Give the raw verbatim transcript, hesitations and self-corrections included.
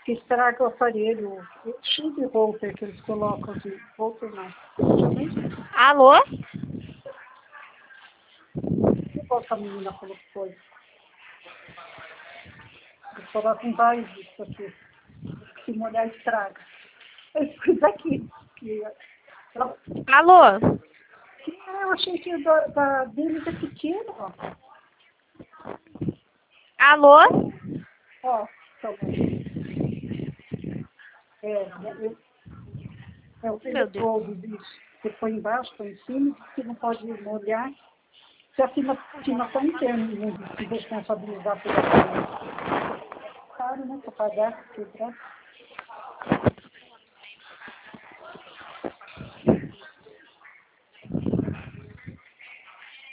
que estraga o aparelho, cheio de holter que eles colocam de holter não. Alô? Qual a menina falou que foi? Eles colocam vários disso aqui. Se molhar, estraga. Isso aqui. Que, Alô? que, eu achei que o da, da deles é pequeno, ó. Alô? Ó, tá bom. É, é, é o Meu Deus. eletrodo disso. Você põe embaixo, põe em cima, você não pode molhar. Se a afinação interna de responsabilizar pela caro, né? Para pagar, quebrar.